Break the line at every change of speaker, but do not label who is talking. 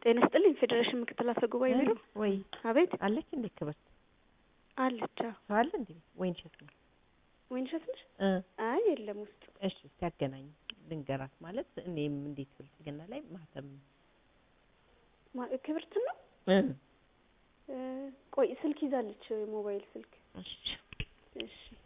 ጤና ይስጥልኝ ፌዴሬሽን ምክትል አፈ ጉባኤ ቢሮ
ወይ
አቤት
አለች እንዴ ክብርት
አለች
አለ እንዴ ወይንሸት ነው
ወይንሸት ነሽ አይ የለም ውስጥ
እሺ ሲያገናኝ ልንገራት ማለት እኔም እንዴት ብልጽግና ላይ ማተም
ክብርት ነው ቆይ ስልክ ይዛለች ሞባይል ስልክ እሺ